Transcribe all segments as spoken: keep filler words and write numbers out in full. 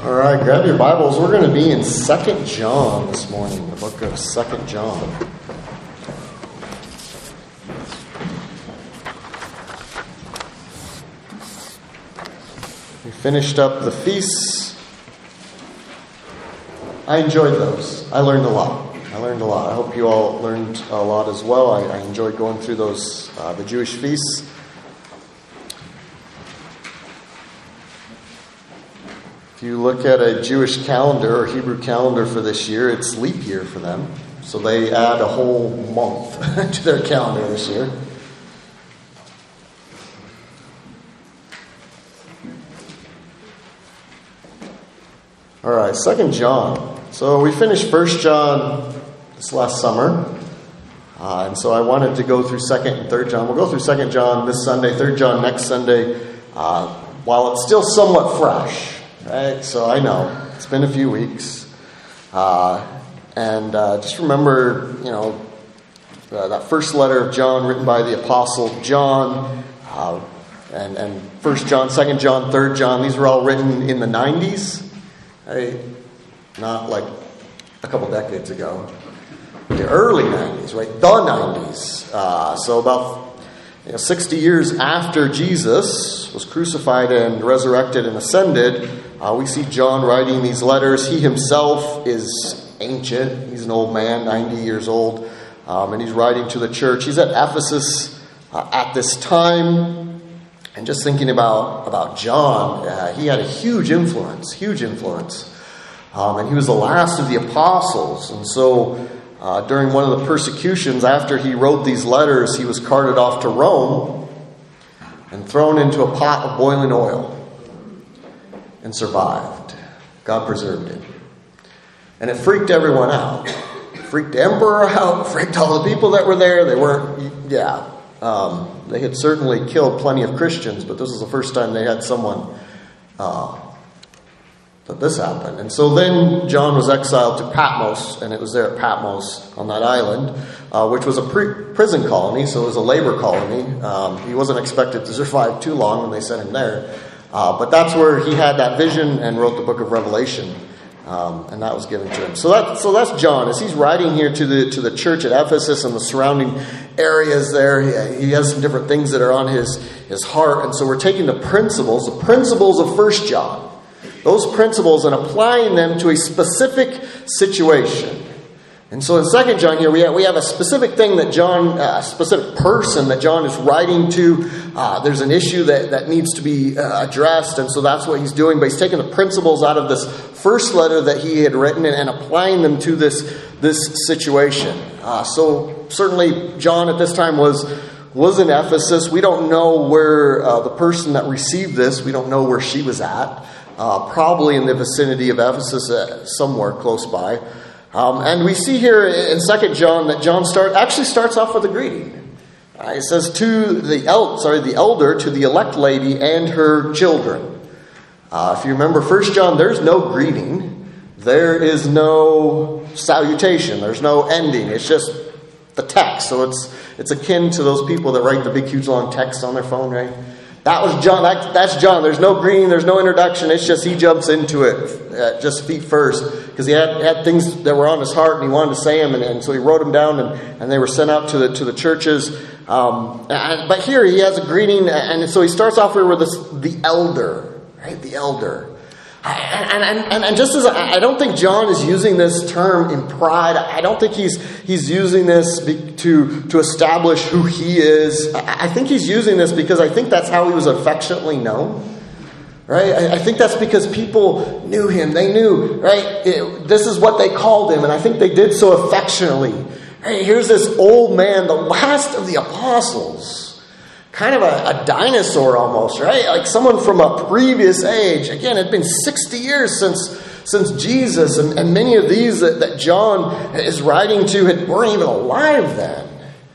All right, grab your Bibles. We're going to be in Second John this morning, the book of Second John. We finished up the feasts. I enjoyed those. I learned a lot. I learned a lot. I hope you all learned a lot as well. I, I enjoyed going through those, uh, the Jewish feasts. If you look at a Jewish calendar or Hebrew calendar for this year, it's leap year for them. So they add a whole month to their calendar this year. All right, Second John. So we finished First John this last summer. Uh, and so I wanted to go through Second and Third John. We'll go through Second John this Sunday, Third John next Sunday, uh, while it's still somewhat fresh. Right, so I know it's been a few weeks, uh, and uh, just remember, you know, uh, that first letter of John written by the Apostle John, uh, and and First John, Second John, Third John. These were all written in the nineties, right? Not like a couple decades ago, the early nineties, right? The nineties. Uh, so about. You know, sixty years after Jesus was crucified and resurrected and ascended, uh, we see John writing these letters. He himself is ancient. He's an old man, ninety years old, um, and he's writing to the church. He's at Ephesus uh, at this time. And just thinking about, about John, uh, he had a huge influence, huge influence. Um, and he was the last of the apostles. And so Uh, during one of the persecutions, after he wrote these letters, he was carted off to Rome and thrown into a pot of boiling oil and survived. God preserved him. And it freaked everyone out. It freaked the emperor out, freaked all the people that were there. They weren't, yeah, um, they had certainly killed plenty of Christians, but this was the first time they had someone uh, that this happened. And so then John was exiled to Patmos, and it was there at Patmos on that island, uh, which was a pre- prison colony, so it was a labor colony. Um, he wasn't expected to survive too long when they sent him there. Uh, but that's where he had that vision and wrote the book of Revelation, um, and that was given to him. So that so that's John. As he's writing here to the to the church at Ephesus and the surrounding areas there, he, he has some different things that are on his, his heart. And so we're taking the principles, the principles of First John, those principles, and applying them to a specific situation. And so in Second John here, we have, we have a specific thing that John, a specific person that John is writing to. Uh, there's an issue that, that needs to be uh, addressed, and so that's what he's doing. But he's taking the principles out of this first letter that he had written and, and applying them to this, this situation. Uh, so certainly John at this time was, was in Ephesus. We don't know where uh, the person that received this, we don't know where she was at. Uh, probably in the vicinity of Ephesus, uh, somewhere close by. Um, and we see here in Second John that John start actually starts off with a greeting. Uh, it says to the el- sorry the elder, to the elect lady and her children. Uh, if you remember First John, there's no greeting, there is no salutation, there's no ending. It's just the text. So it's it's akin to those people that write the big, huge, long text on their phone, right? That was John. That, that's John. There's no greeting. There's no introduction. It's just he jumps into it, uh, just feet first, because he had, had things that were on his heart and he wanted to say them, and, and so he wrote them down, and, and they were sent out to the to the churches. Um, and, but here he has a greeting, and so he starts off here with this, the elder, right? The elder. And, and, and, and just as I, I don't think John is using this term in pride. I don't think he's he's using this to to establish who he is. I, I think he's using this because I think that's how he was affectionately known, right? I, I think that's because people knew him. They knew, right? It, this is what they called him, and I think they did so affectionately. Right? Here's this old man, the last of the apostles. Kind of a, a dinosaur almost, right? Like someone from a previous age. Again, it had been sixty years since since Jesus, and, and many of these that, that John is writing to had, weren't even alive then.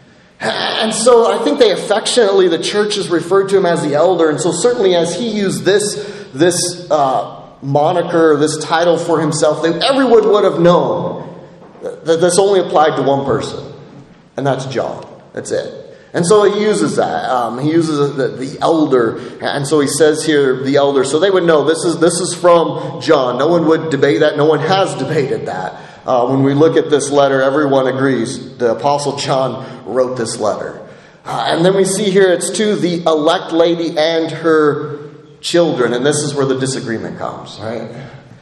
And so I think they affectionately, the church has referred to him as the elder, and so certainly as he used this, this uh, moniker, this title for himself, that everyone would have known that this only applied to one person, and that's John. That's it. And so he uses that. Um, he uses the, the elder. And so he says here, the elder. So they would know this is this is from John. No one would debate that. No one has debated that. Uh, when we look at this letter, everyone agrees the Apostle John wrote this letter. Uh, and then we see here it's to the elect lady and her children. And this is where the disagreement comes, right?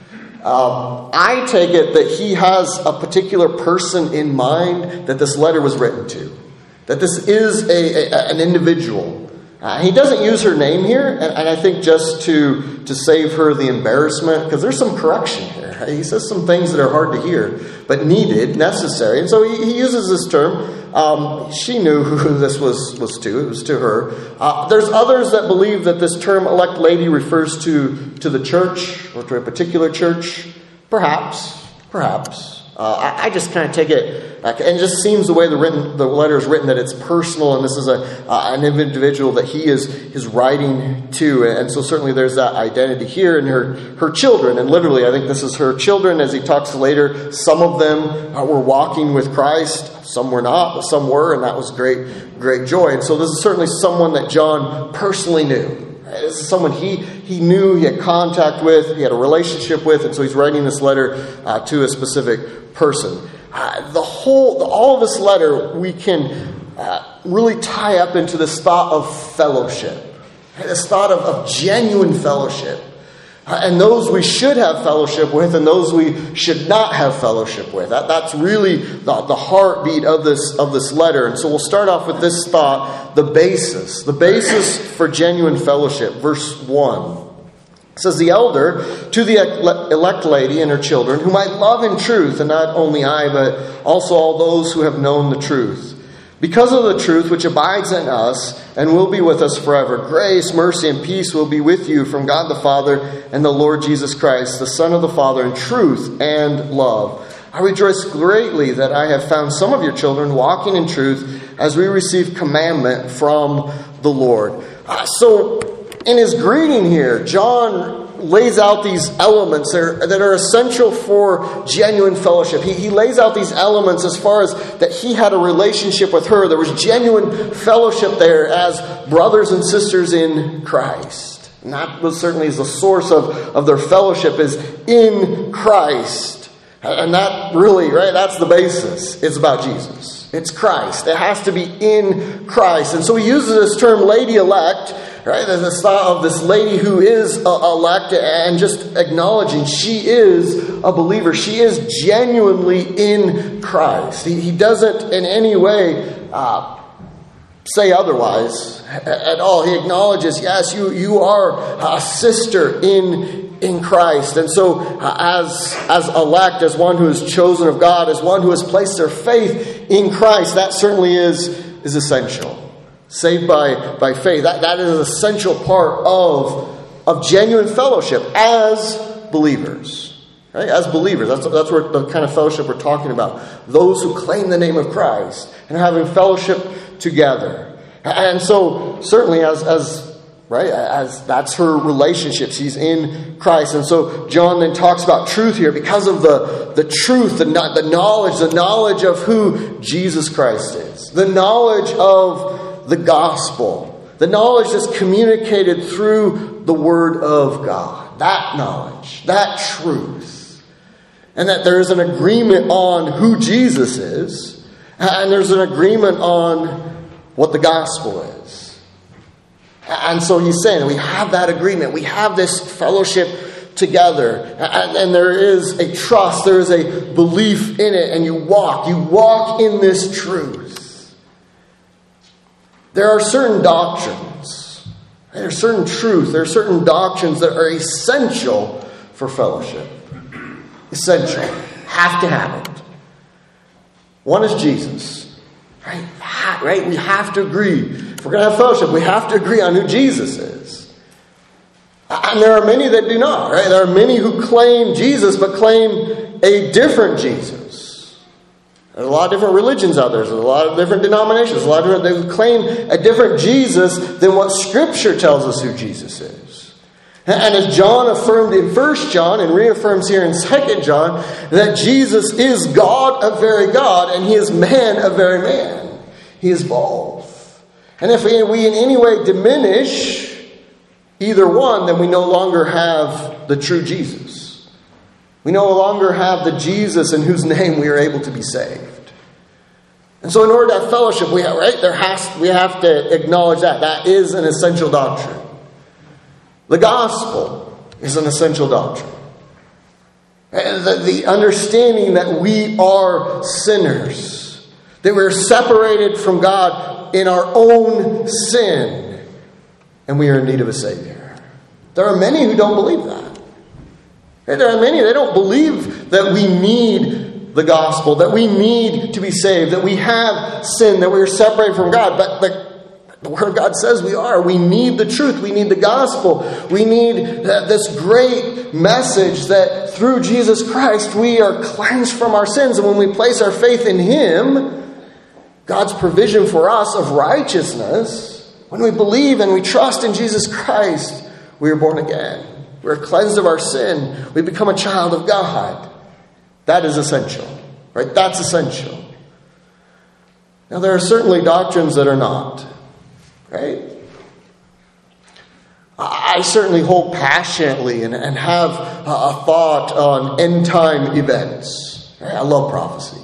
Um, I take it that he has a particular person in mind that this letter was written to. That this is a, a an individual. Uh, he doesn't use her name here, and, and I think just to to save her the embarrassment, because there's some correction here. Right? He says some things that are hard to hear, but needed, necessary. And so he, he uses this term. Um, she knew who this was, was to. It was to her. Uh, there's others that believe that this term elect lady refers to, to the church or to a particular church. Perhaps. Perhaps. Uh, I, I just kind of take it, uh, and it just seems the way the written the letter is written that it's personal, and this is a uh, an individual that he is is writing to, and so certainly there's that identity here in her her children, and literally I think this is her children. As he talks later, some of them uh, were walking with Christ, some were not, but some were, and that was great great joy. And so this is certainly someone that John personally knew. This is someone he, he knew, he had contact with, he had a relationship with, and so he's writing this letter uh, to a specific person. Uh, the whole, all of this letter we can uh, really tie up into this thought of fellowship, this thought of, of genuine fellowship. Uh, and those we should have fellowship with and those we should not have fellowship with. That, that's really the, the heartbeat of this of this letter. And so we'll start off with this thought, the basis. The basis for genuine fellowship. Verse one. It says, the elder to the elect lady and her children, whom I love in truth, and not only I, but also all those who have known the truth. Because of the truth which abides in us and will be with us forever, grace, mercy, and peace will be with you from God the Father and the Lord Jesus Christ, the Son of the Father, in truth and love. I rejoice greatly that I have found some of your children walking in truth as we receive commandment from the Lord. Uh, so, in his greeting here, John lays out these elements that are, that are essential for genuine fellowship. He, he lays out these elements as far as that he had a relationship with her. There was genuine fellowship there as brothers and sisters in Christ. And that was certainly the source of, of their fellowship is in Christ. And that really, right, that's the basis. It's about Jesus. It's Christ. It has to be in Christ. And so he uses this term lady elect. Right, there's this thought of this lady who is elect and just acknowledging she is a believer. She is genuinely in Christ. He, he doesn't in any way uh, say otherwise at all. He acknowledges, yes, you, you are a sister in, in Christ. And so uh, as, as elect, as one who is chosen of God, as one who has placed their faith in Christ, that certainly is, is essential. Saved by, by faith. That, that is an essential part of, of genuine fellowship as believers. Right? As believers. That's, that's what the kind of fellowship we're talking about. Those who claim the name of Christ and having fellowship together. And so certainly as, as right, as that's her relationship. She's in Christ. And so John then talks about truth here because of the, the truth, the, the knowledge, the knowledge of who Jesus Christ is. The knowledge of the gospel. The knowledge that's communicated through the Word of God. That knowledge. That truth. And that there is an agreement on who Jesus is. And there's an agreement on what the gospel is. And so he's saying we have that agreement. We have this fellowship together. And, and there is a trust. There is a belief in it. And you walk. You walk in this truth. There are certain doctrines, there are certain truths, there are certain doctrines that are essential for fellowship. Essential. Have to have it. One is Jesus. Right? Right? We have to agree. If we're going to have fellowship, we have to agree on who Jesus is. And there are many that do not. Right? There are many who claim Jesus, but claim a different Jesus. There's a lot of different religions out there. There's a lot of different denominations. A lot of different, they claim a different Jesus than what Scripture tells us who Jesus is. And as John affirmed in First John and reaffirms here in Second John, that Jesus is God, a very God, and He is man, a very man. He is both. And if we in any way diminish either one, then we no longer have the true Jesus. We no longer have the Jesus in whose name we are able to be saved. And so in order to have fellowship, we have, right, there has, we have to acknowledge that. That is an essential doctrine. The gospel is an essential doctrine. And the, the understanding that we are sinners, that we're separated from God in our own sin, and we are in need of a Savior. There are many who don't believe that. There are many, they don't believe that we need the gospel, that we need to be saved, that we have sin, that we are separated from God. But the, the Word of God says we are. We need the truth. We need the gospel. We need this great message that through Jesus Christ we are cleansed from our sins. And when we place our faith in Him, God's provision for us of righteousness, when we believe and we trust in Jesus Christ, we are born again. We're cleansed of our sin. We become a child of God. That is essential, right? That's essential. Now, there are certainly doctrines that are not, right? I certainly hold passionately and, and have a thought on end time events. Right? I love prophecy.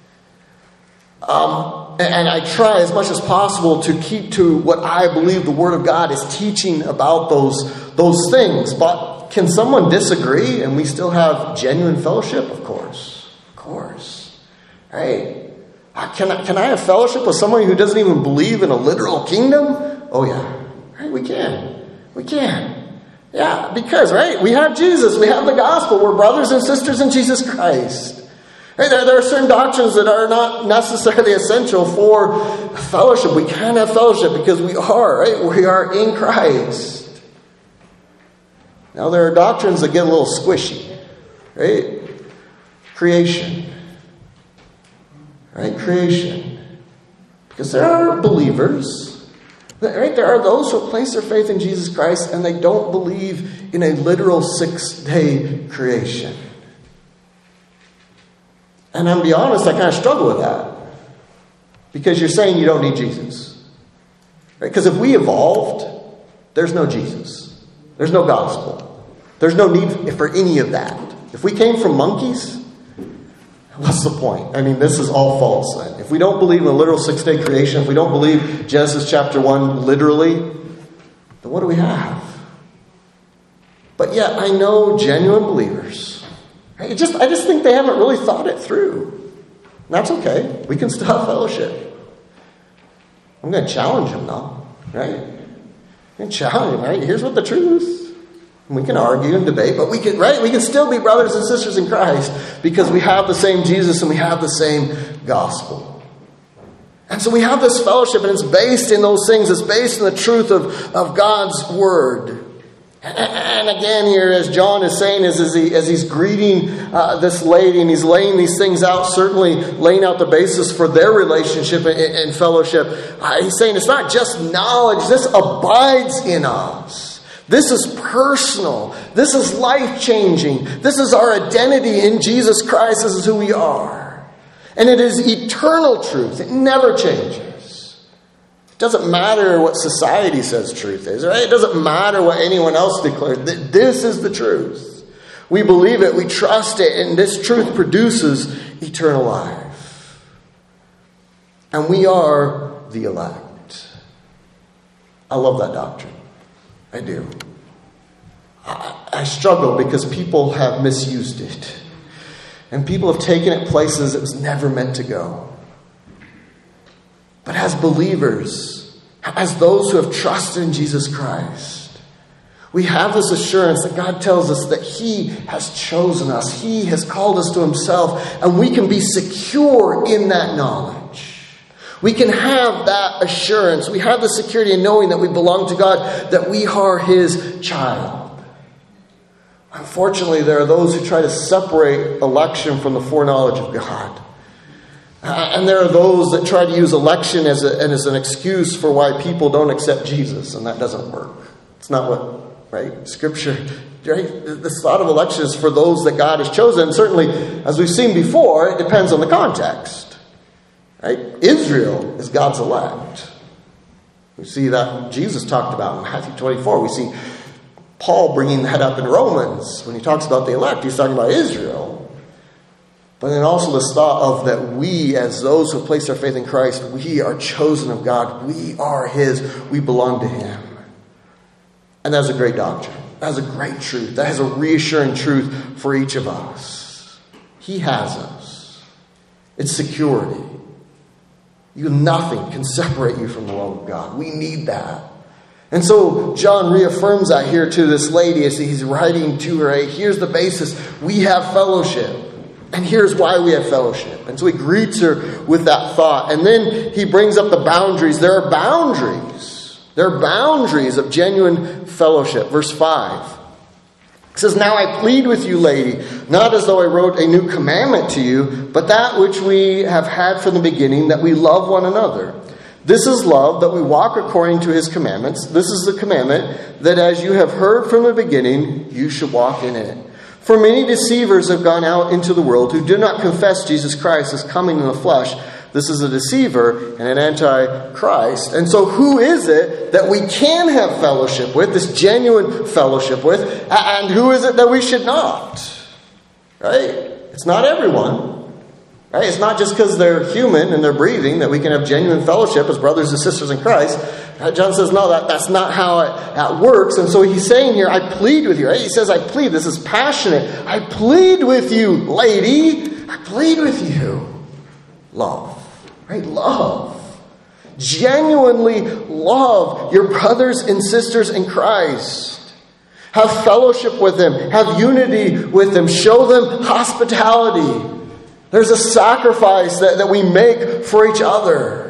Um, and I try as much as possible to keep to what I believe the Word of God is teaching about those, those things. But can someone disagree and we still have genuine fellowship? Of course. Of course. Right? Can I, can I have fellowship with someone who doesn't even believe in a literal kingdom? Oh yeah. Right? We can. We can. Yeah, because, right, we have Jesus. We have the gospel. We're brothers and sisters in Jesus Christ. Right, there, there are certain doctrines that are not necessarily essential for fellowship. We can have fellowship because we are, right? We are in Christ. Now, there are doctrines that get a little squishy, right? Creation. Right? Creation. Because there are believers, right? There are those who place their faith in Jesus Christ and they don't believe in a literal six-day creation. And I'm going to be honest, I kind of struggle with that. Because you're saying you don't need Jesus. Right? Because if we evolved, there's no Jesus. There's no gospel. There's no need for any of that. If we came from monkeys, what's the point? I mean, this is all false then. If we don't believe in a literal six-day creation, if we don't believe Genesis chapter one literally, then what do we have? But yet, I know genuine believers. I just, I just think they haven't really thought it through. And that's okay. We can still have fellowship. I'm going to challenge them, though. Right? I'm going to challenge them, right? Here's what the truth. And we can argue and debate, but we can, right? We can still be brothers and sisters in Christ because we have the same Jesus and we have the same gospel. And so we have this fellowship, and it's based in those things. It's based in the truth of, of God's Word. And again here, as John is saying, is as, he, as he's greeting uh, this lady and he's laying these things out, certainly laying out the basis for their relationship and, and fellowship. Uh, he's saying it's not just knowledge. This abides in us. This is personal. This is life-changing. This is our identity in Jesus Christ. This is who we are. And it is eternal truth. It never changes. It doesn't matter what society says truth is, right? It doesn't matter what anyone else declared. This is the truth. We believe it, we trust it, and this truth produces eternal life. And we are the elect. I love that doctrine. I do. I, I struggle because people have misused it. And people have taken it places it was never meant to go. But as believers, as those who have trusted in Jesus Christ, we have this assurance that God tells us that He has chosen us. He has called us to Himself. And we can be secure in that knowledge. We can have that assurance. We have the security in knowing that we belong to God, that we are His child. Unfortunately, there are those who try to separate election from the foreknowledge of God. Uh, and there are those that try to use election as, a, as an excuse for why people don't accept Jesus, and that doesn't work. It's not what, right? Scripture, right? This thought of election is for those that God has chosen. And certainly, as we've seen before, it depends on the context. Right? Israel is God's elect. We see that Jesus talked about in Matthew twenty-four. We see Paul bringing that up in Romans. When he talks about the elect, he's talking about Israel. But then also this thought of that we, as those who place our faith in Christ, we are chosen of God. We are His. We belong to Him. And that's a great doctrine. That's a great truth. That has a reassuring truth for each of us. He has us. It's security. You, nothing can separate you from the love of God. We need that. And so John reaffirms that here to this lady as he's writing to her. Hey, here's the basis. We have fellowship. And here's why we have fellowship. And so he greets her with that thought. And then he brings up the boundaries. There are boundaries. There are boundaries of genuine fellowship. Verse five. It says, now I plead with you, lady, not as though I wrote a new commandment to you, but that which we have had from the beginning, that we love one another. This is love, that we walk according to His commandments. This is the commandment, that as you have heard from the beginning, you should walk in it. For many deceivers have gone out into the world who do not confess Jesus Christ as coming in the flesh. This is a deceiver and an antichrist. And so who is it that we can have fellowship with, this genuine fellowship with, and who is it that we should not? Right? It's not everyone. Right? It's not just because they're human and they're breathing that we can have genuine fellowship as brothers and sisters in Christ. John says, no, that, that's not how it, that works. And so he's saying here, I plead with you. Right? He says, I plead. This is passionate. I plead with you, lady. I plead with you. Love. Right? Love. Genuinely love your brothers and sisters in Christ. Have fellowship with them. Have unity with them. Show them hospitality. There's a sacrifice that, that we make for each other.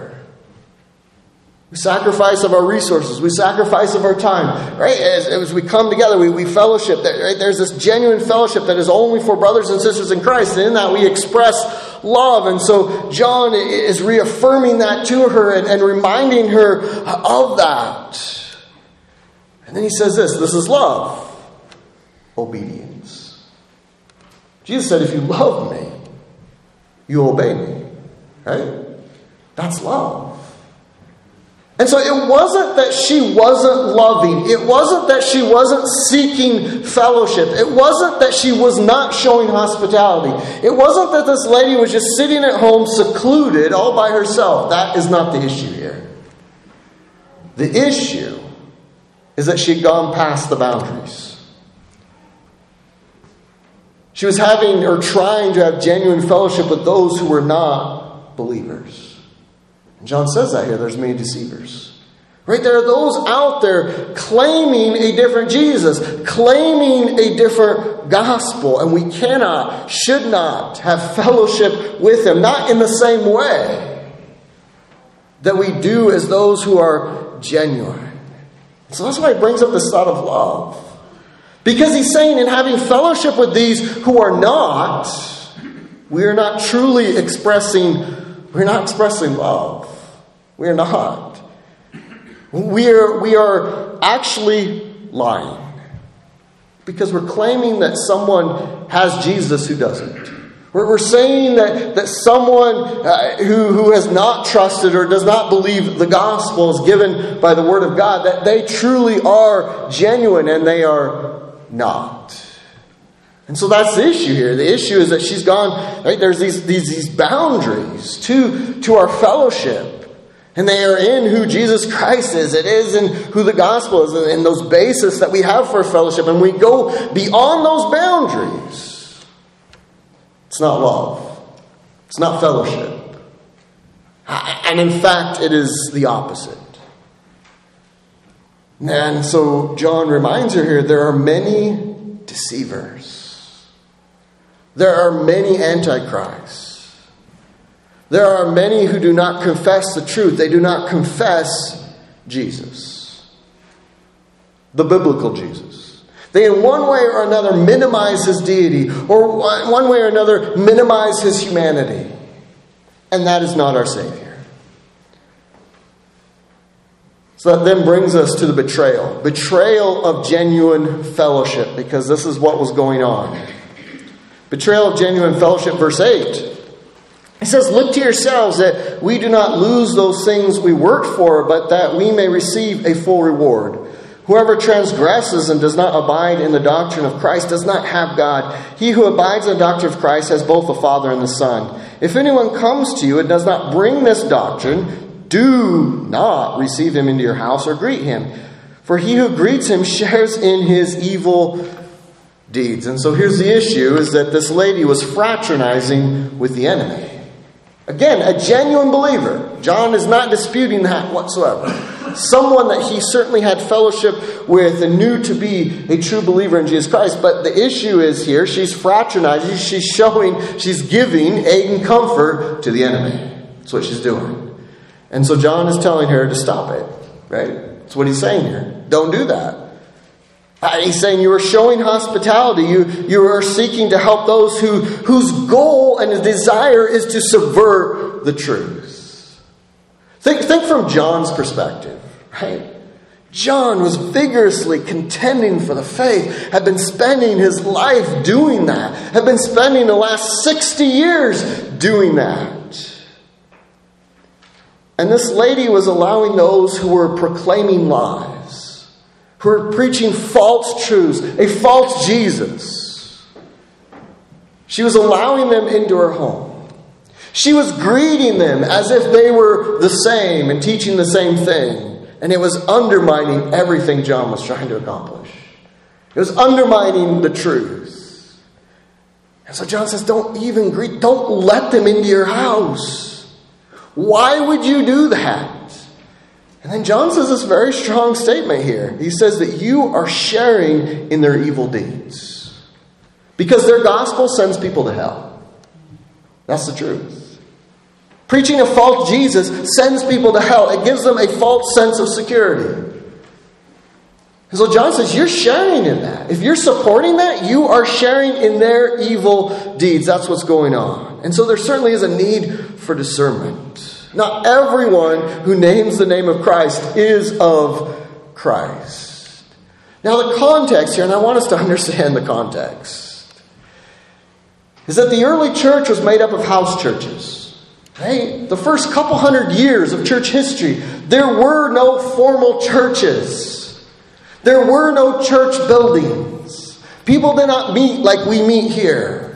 We sacrifice of our resources. We sacrifice of our time. Right? As, as we come together, we, we fellowship. Right? There's this genuine fellowship that is only for brothers and sisters in Christ. And in that we express love. And so John is reaffirming that to her and, and reminding her of that. And then he says this, this is love. Obedience. Jesus said, if you love me, you obey me. Right? That's love. And so it wasn't that she wasn't loving. It wasn't that she wasn't seeking fellowship. It wasn't that she was not showing hospitality. It wasn't that this lady was just sitting at home secluded all by herself. That is not the issue here. The issue is that she'd gone past the boundaries. She was having or trying to have genuine fellowship with those who were not believers. John says that here. There's many deceivers. Right? There are those out there claiming a different Jesus, claiming a different gospel, and we cannot, should not have fellowship with them, not in the same way that we do as those who are genuine. So that's why he brings up this thought of love. Because he's saying in having fellowship with these who are not, we are not truly expressing, we're not expressing love. We are not. We are, we are actually lying. Because we're claiming that someone has Jesus who doesn't. We're, we're saying that, that someone uh, who, who has not trusted or does not believe the gospel is given by the Word of God, that they truly are genuine and they are not. And so that's the issue here. The issue is that she's gone, right? There's these, these, these boundaries to, to our fellowship. And they are in who Jesus Christ is. It is in who the gospel is. And those bases that we have for fellowship. And we go beyond those boundaries. It's not love. It's not fellowship. And in fact, it is the opposite. And so John reminds her here, there are many deceivers. There are many antichrists. There are many who do not confess the truth. They do not confess Jesus. The biblical Jesus. They in one way or another minimize his deity, or one way or another minimize his humanity. And that is not our Savior. So that then brings us to the betrayal. Betrayal of genuine fellowship, because this is what was going on. Betrayal of genuine fellowship, verse eight. He says, look to yourselves that we do not lose those things we worked for, but that we may receive a full reward. Whoever transgresses and does not abide in the doctrine of Christ does not have God. He who abides in the doctrine of Christ has both the Father and the Son. If anyone comes to you and does not bring this doctrine, do not receive him into your house or greet him. For he who greets him shares in his evil deeds. And so here's the issue, is that this lady was fraternizing with the enemy. Again, a genuine believer. John is not disputing that whatsoever. Someone that he certainly had fellowship with and knew to be a true believer in Jesus Christ. But the issue is here, she's fraternizing, she's showing, she's giving aid and comfort to the enemy. That's what she's doing. And so John is telling her to stop it. Right? That's what he's saying here. Don't do that. He's saying you are showing hospitality. You, you are seeking to help those who whose goal and desire is to subvert the truth. Think, think from John's perspective, right? John was vigorously contending for the faith, had been spending his life doing that, had been spending the last sixty years doing that. And this lady was allowing those who were proclaiming lies, who were preaching false truths, a false Jesus. She was allowing them into her home. She was greeting them as if they were the same and teaching the same thing. And it was undermining everything John was trying to accomplish. It was undermining the truth. And so John says, don't even greet, don't let them into your house. Why would you do that? And then John says this very strong statement here. He says that you are sharing in their evil deeds. Because their gospel sends people to hell. That's the truth. Preaching a false Jesus sends people to hell. It gives them a false sense of security. And so John says, you're sharing in that. If you're supporting that, you are sharing in their evil deeds. That's what's going on. And so there certainly is a need for discernment. Not everyone who names the name of Christ is of Christ. Now the context here, and I want us to understand the context, is that the early church was made up of house churches. Right? The first couple hundred years of church history, there were no formal churches. There were no church buildings. People did not meet like we meet here.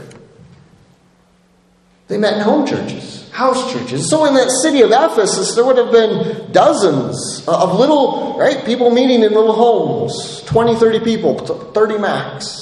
They met in home churches, house churches. So in that city of Ephesus, there would have been dozens of little, right, people meeting in little homes. twenty, thirty people, thirty max.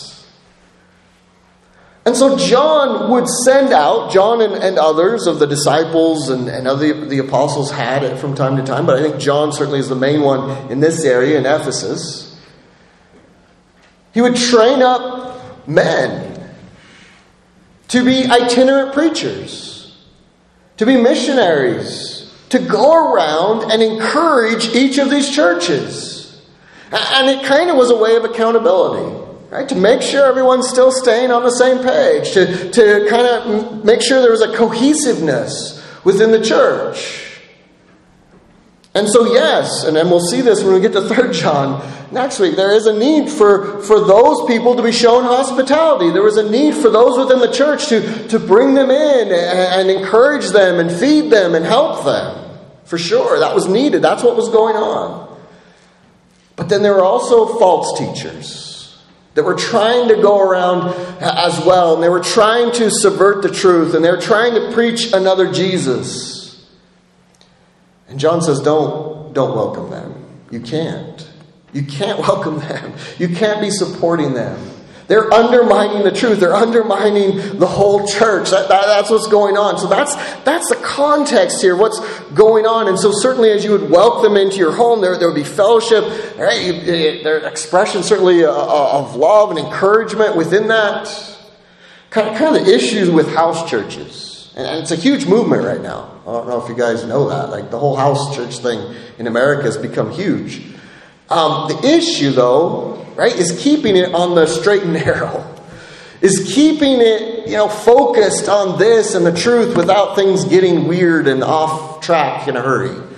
And so John would send out, John and, and others of the disciples and, and other the apostles had it from time to time, but I think John certainly is the main one in this area in Ephesus. He would train up men to be itinerant preachers, to be missionaries, to go around and encourage each of these churches. And it kind of was a way of accountability. Right, to make sure everyone's still staying on the same page, to, to kind of make sure there was a cohesiveness within the church. And so yes, and then we'll see this when we get to Third John next week, there is a need for, for those people to be shown hospitality. There was a need for those within the church to, to bring them in and, and encourage them and feed them and help them. For sure, that was needed. That's what was going on. But then there were also false teachers that were trying to go around as well. And they were trying to subvert the truth. And they were trying to preach another Jesus. And John says, don't, don't welcome them. You can't. You can't welcome them. You can't be supporting them. They're undermining the truth. They're undermining the whole church. That, that, that's what's going on. So that's that's the context here, what's going on. And so certainly as you would welcome them into your home, there, there would be fellowship. Right? There's expression certainly of love and encouragement within that. Kind of, kind of the issues with house churches. And it's a huge movement right now. I don't know if you guys know that. Like the whole house church thing in America has become huge. Um, the issue, though, right, is keeping it on the straight and narrow. Is keeping it, you know, focused on this and the truth without things getting weird and off track in a hurry.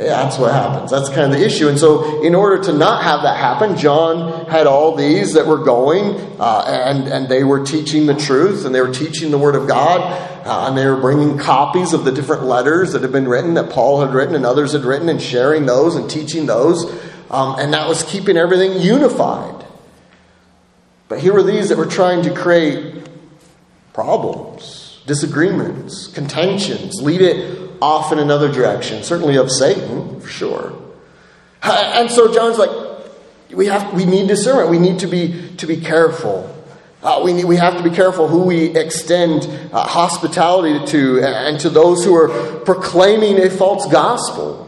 That's what happens. That's kind of the issue. And so in order to not have that happen, John had all these that were going, uh, and, and they were teaching the truth, and they were teaching the Word of God, uh, and they were bringing copies of the different letters that had been written, that Paul had written and others had written, and sharing those and teaching those. Um, and that was keeping everything unified. But here were these that were trying to create problems, disagreements, contentions, lead it off in another direction, certainly of Satan, for sure. And so John's like, we have, we need discernment. We need to be to be careful. Uh, we need, we have to be careful who we extend uh, hospitality to, and to those who are proclaiming a false gospel.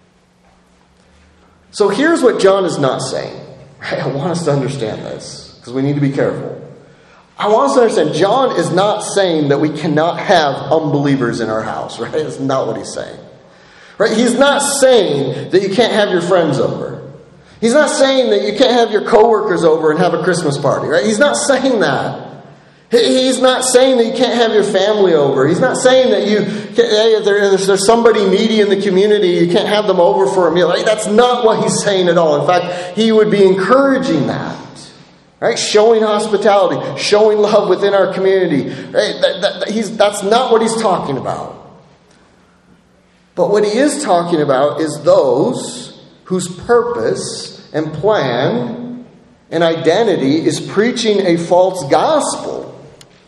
So here's what John is not saying. Right? I want us to understand this, because we need to be careful. I want us to understand, John is not saying that we cannot have unbelievers in our house, right? That's not what he's saying. Right? He's not saying that you can't have your friends over. He's not saying that you can't have your coworkers over and have a Christmas party, right? He's not saying that. He's not saying that you can't have your family over. He's not saying that you, hey, there's, there's somebody needy in the community, you can't have them over for a meal. Like, that's not what he's saying at all. In fact, he would be encouraging that. Right? Showing hospitality, showing love within our community. Right? That, that, that he's, that's not what he's talking about. But what he is talking about is those whose purpose and plan and identity is preaching a false gospel.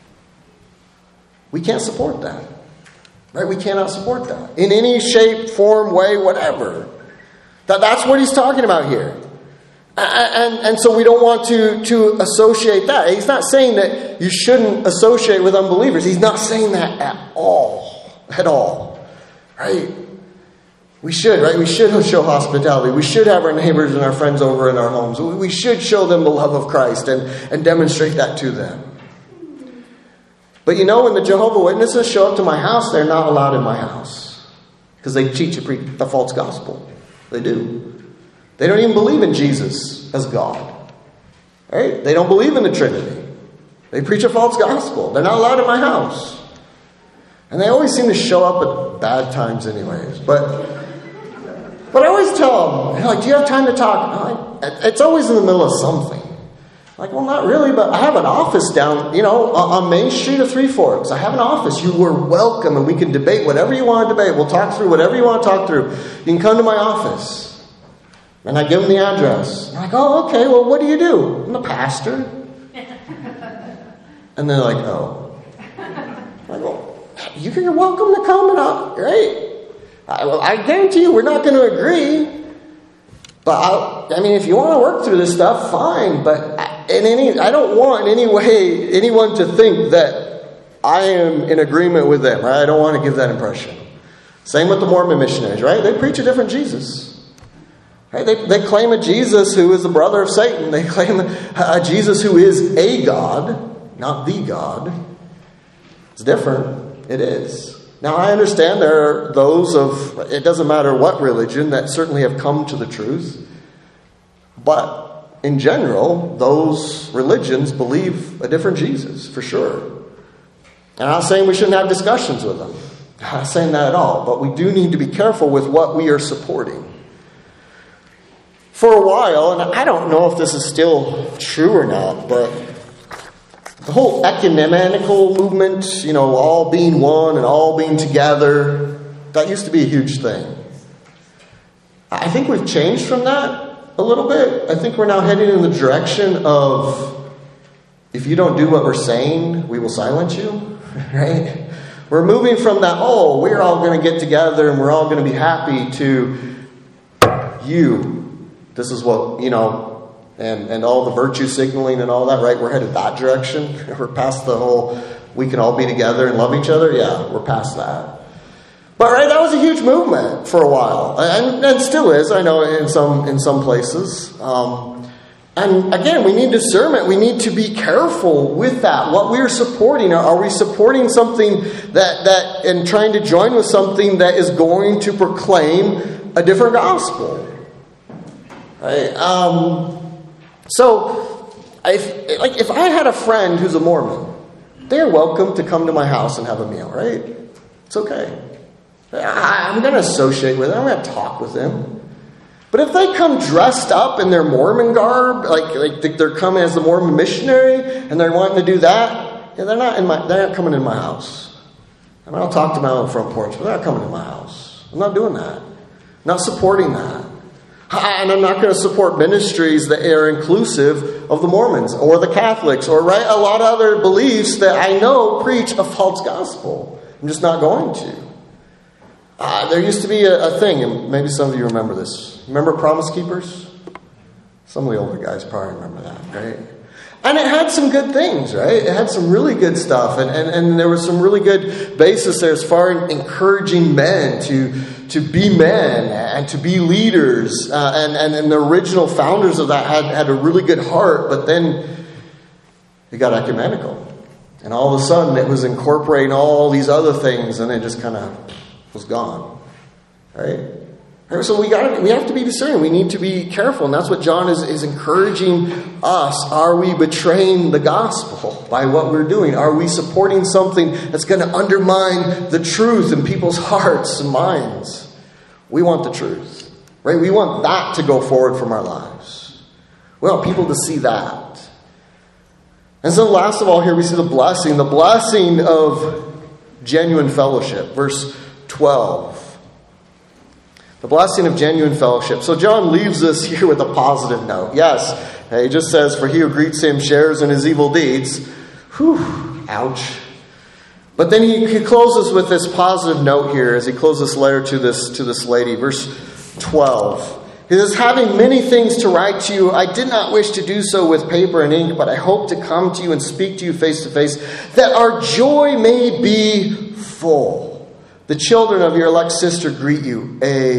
We can't support that. Right? We cannot support that. In any shape, form, way, whatever. That, that's what he's talking about here. And, and so we don't want to, to associate that. He's not saying that you shouldn't associate with unbelievers. He's not saying that at all. At all. Right? We should, right? We should show hospitality. We should have our neighbors and our friends over in our homes. We should show them the love of Christ and, and demonstrate that to them. But you know, when the Jehovah's Witnesses show up to my house, they're not allowed in my house. Because they teach a, pre- a false gospel. They do. They don't even believe in Jesus as God. Right? They don't believe in the Trinity. They preach a false gospel. They're not allowed in my house. And they always seem to show up at bad times anyways. But but I always tell them, like, do you have time to talk? It's always in the middle of something. Like, well, not really, but I have an office down, you know, on Main Street of Three Forks. I have an office. You are welcome, and we can debate whatever you want to debate. We'll talk through whatever you want to talk through. You can come to my office. And I give them the address. I'm like, oh, okay, well, what do you do? I'm a pastor. And they're like, oh. I'm like, well, you're welcome to come, and I'll, right? I, well, I guarantee you we're not going to agree. But, I, I mean, if you want to work through this stuff, fine. But I, in any, I don't want in any way anyone to think that I am in agreement with them. Right? I don't want to give that impression. Same with the Mormon missionaries, right? They preach a different Jesus. Right? They, they claim a Jesus who is the brother of Satan. They claim a Jesus who is a God, not the God. It's different. It is. Now, I understand there are those of, it doesn't matter what religion, that certainly have come to the truth. But in general, those religions believe a different Jesus, for sure. And I'm not saying we shouldn't have discussions with them. I'm not saying that at all. But we do need to be careful with what we are supporting. For a while, and I don't know if this is still true or not, but the whole ecumenical movement, you know, all being one and all being together, that used to be a huge thing. I think we've changed from that a little bit. I think we're now heading in the direction of, if you don't do what we're saying, we will silence you, right? We're moving from that, oh, we're all going to get together and we're all going to be happy, to you. This is what, you know, and, and all the virtue signaling and all that, right? We're headed that direction. We're past the whole, we can all be together and love each other. Yeah, we're past that. But, right, that was a huge movement for a while. And, and still is, I know, in some in some places. Um, and, again, we need discernment. We need to be careful with that. What we're supporting, are we supporting something that, that and trying to join with something that is going to proclaim a different gospel? Right? Um, so, if, like, if I had a friend who's a Mormon, they're welcome to come to my house and have a meal, right? It's okay. I'm going to associate with them. I'm going to talk with them. But if they come dressed up in their Mormon garb, like, like they're coming as the Mormon missionary, and they're wanting to do that, yeah, they're not in my. They're not coming in my house. I mean, I'll talk to them out on the front porch, but they're not coming in my house. I'm not doing that. I'm not supporting that. And I'm not going to support ministries that are inclusive of the Mormons or the Catholics or right a lot of other beliefs that I know preach a false gospel. I'm just not going to. Uh, there used to be a, a thing, and maybe some of you remember this. Remember Promise Keepers? Some of the older guys probably remember that, right? And it had some good things, right? It had some really good stuff. And, and, and there was some really good basis there as far as encouraging men to, to be men and to be leaders. Uh, and, and, and the original founders of that had, had a really good heart. But then it got ecumenical. And all of a sudden it was incorporating all these other things. And it just kind of was gone. Right? So we got we have to be discerning. We need to be careful. And that's what John is, is encouraging us. Are we betraying the gospel by what we're doing? Are we supporting something that's going to undermine the truth in people's hearts and minds? We want the truth. Right? We want that to go forward from our lives. We want people to see that. And so last of all, here we see the blessing. The blessing of genuine fellowship. Verse twelve. The blessing of genuine fellowship. So John leaves us here with a positive note. Yes, he just says, for he who greets him shares in his evil deeds. Whew, ouch. But then he, he closes with this positive note here as he closes this letter to this, to this lady. Verse twelve. He says, having many things to write to you, I did not wish to do so with paper and ink, but I hope to come to you and speak to you face to face, that our joy may be full. The children of your elect sister greet you.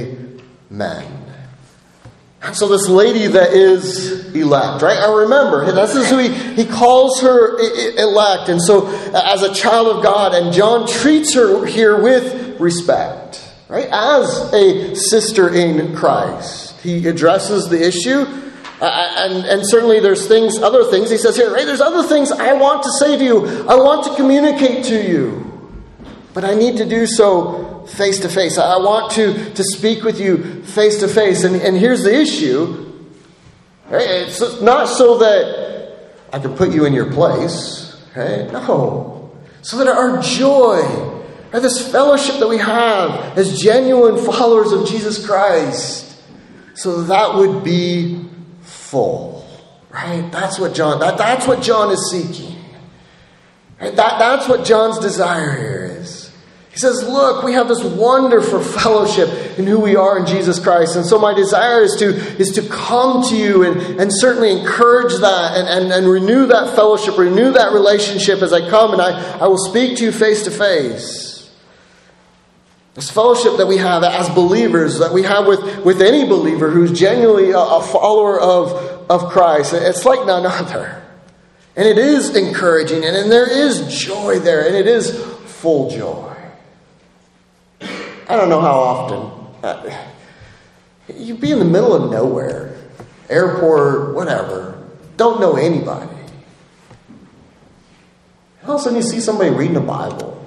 Amen. And so this lady that is elect, right? I remember, this is who he, he calls her elect. And so as a child of God, and John treats her here with respect, right? As a sister in Christ. He addresses the issue. Uh, and, and certainly there's things, other things. He says here, right? There's other things I want to say to you. I want to communicate to you. But I need to do so face to face. I want to, to speak with you face to face. And, and here's the issue. Right? It's not so that I can put you in your place. Right? No. So that our joy, right, this fellowship that we have as genuine followers of Jesus Christ, so that would be full. Right? That's what John, that, that's what John is seeking. Right? That, that's what John's desire here is. He says, look, we have this wonderful fellowship in who we are in Jesus Christ. And so my desire is to, is to come to you and, and certainly encourage that and, and, and renew that fellowship, renew that relationship as I come and I, I will speak to you face to face. This fellowship that we have as believers, that we have with, with any believer who's genuinely a, a follower of, of Christ, it's like none other. And it is encouraging and, and there is joy there and it is full joy. I don't know how often. Uh, you'd be in the middle of nowhere. Airport, whatever. Don't know anybody. All of a sudden you see somebody reading the Bible.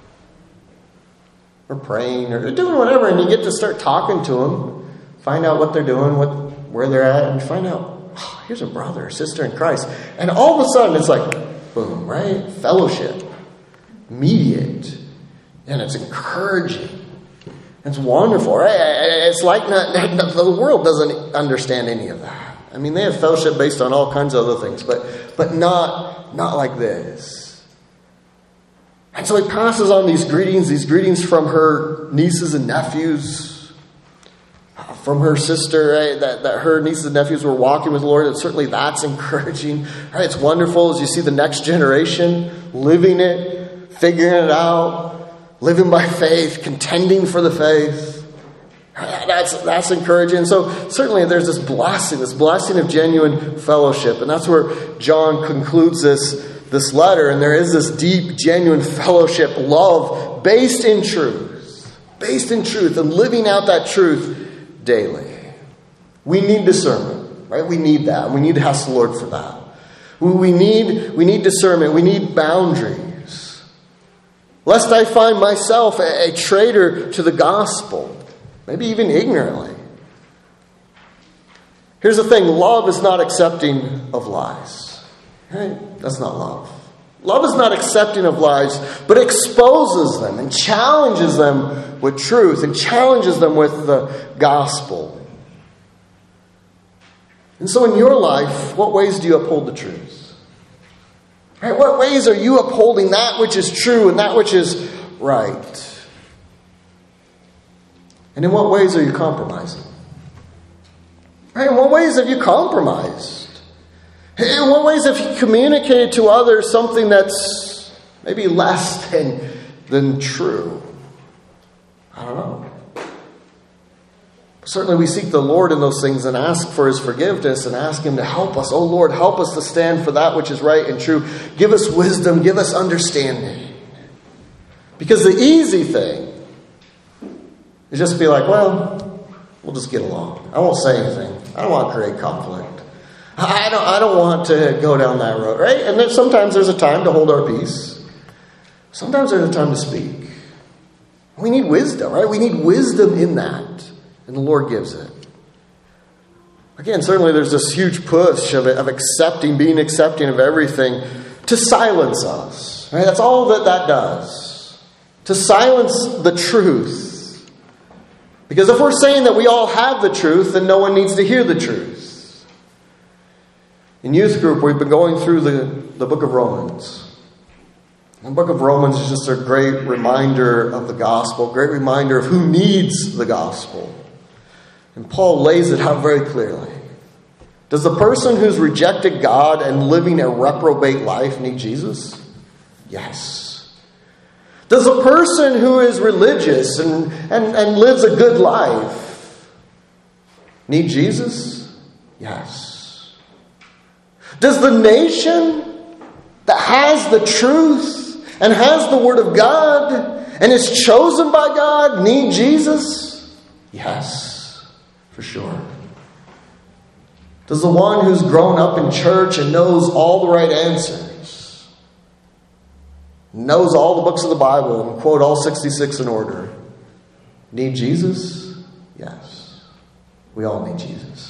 Or praying. Or doing whatever. And you get to start talking to them. Find out what they're doing. what Where they're at. And find out, oh, here's a brother or sister in Christ. And all of a sudden it's like, boom, right? Fellowship. Immediate. And it's encouraging. It's wonderful, right? It's like not, the world doesn't understand any of that. I mean, they have fellowship based on all kinds of other things, but but not not like this. And so he passes on these greetings, these greetings from her nieces and nephews, from her sister, right? That, that her nieces and nephews were walking with the Lord, and certainly that's encouraging. Right? It's wonderful as you see the next generation living it, figuring it out. Living by faith, contending for the faith. That's, that's encouraging. So certainly there's this blessing, this blessing of genuine fellowship. And that's where John concludes this, this letter. And there is this deep, genuine fellowship, love, based in truth. Based in truth and living out that truth daily. We need discernment, right? We need that. We need to ask the Lord for that. We need, we need discernment. We need boundaries. lest I find myself a, a traitor to the gospel, maybe even ignorantly. Here's the thing, love is not accepting of lies. Right? That's not love. Love is not accepting of lies, but exposes them and challenges them with truth and challenges them with the gospel. And so in your life, what ways do you uphold the truth? Right? What ways are you upholding that which is true and that which is right? And in what ways are you compromising? Right? In what ways have you compromised? In what ways have you communicated to others something that's maybe less than, than true? I don't know. Certainly we seek the Lord in those things and ask for His forgiveness and ask Him to help us. Oh Lord, help us to stand for that which is right and true. Give us wisdom, give us understanding. Because the easy thing is just to be like, well, we'll just get along. I won't say anything. I don't want to create conflict. I don't, I don't want to go down that road, right? And then sometimes there's a time to hold our peace. Sometimes there's a time to speak. We need wisdom, right? We need wisdom in that. And the Lord gives it. Again, certainly there's this huge push of, of accepting, being accepting of everything to silence us. Right? That's all that that does. To silence the truth. Because if we're saying that we all have the truth, then no one needs to hear the truth. In youth group, we've been going through the, the book of Romans. The book of Romans is just a great reminder of the gospel, a great reminder of who needs the gospel. And Paul lays it out very clearly. Does the person who's rejected God and living a reprobate life need Jesus? Yes. Does the person who is religious and, and, and lives a good life need Jesus? Yes. Does the nation that has the truth and has the Word of God and is chosen by God need Jesus? Yes, for sure. Does the one who's grown up in church and knows all the right answers, knows all the books of the Bible and quote all sixty-six in order, need Jesus? Yes. We all need Jesus.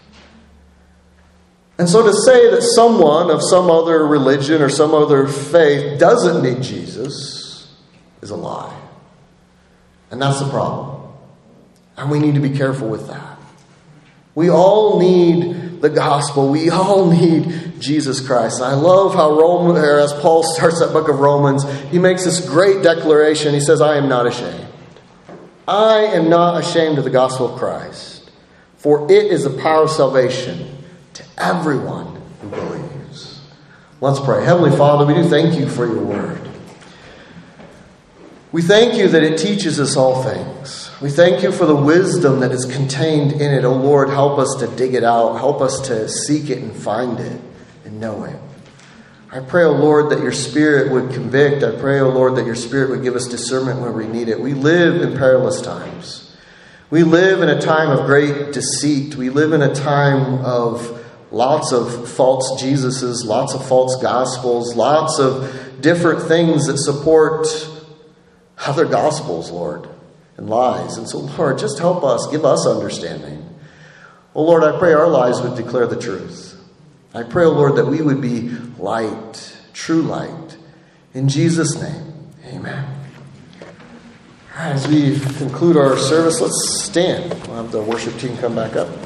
And so to say that someone of some other religion or some other faith doesn't need Jesus is a lie. And that's the problem. And we need to be careful with that. We all need the gospel. We all need Jesus Christ. And I love how Rome, or as Paul starts that book of Romans, he makes this great declaration. He says, I am not ashamed. I am not ashamed of the gospel of Christ. For it is the power of salvation to everyone who believes. Let's pray. Heavenly Father, we do thank you for your word. We thank you that it teaches us all things. We thank you for the wisdom that is contained in it. Oh Lord, help us to dig it out. Help us to seek it and find it and know it. I pray, oh Lord, that your Spirit would convict. I pray, oh Lord, that your Spirit would give us discernment when we need it. We live in perilous times. We live in a time of great deceit. We live in a time of lots of false Jesuses, lots of false gospels, lots of different things that support other gospels, Lord, and lies. And so, Lord, just help us, give us understanding. Oh, Lord, I pray our lives would declare the truth. I pray, oh, Lord, that we would be light, true light. In Jesus' name, amen. As we conclude our service, let's stand. We'll have the worship team come back up.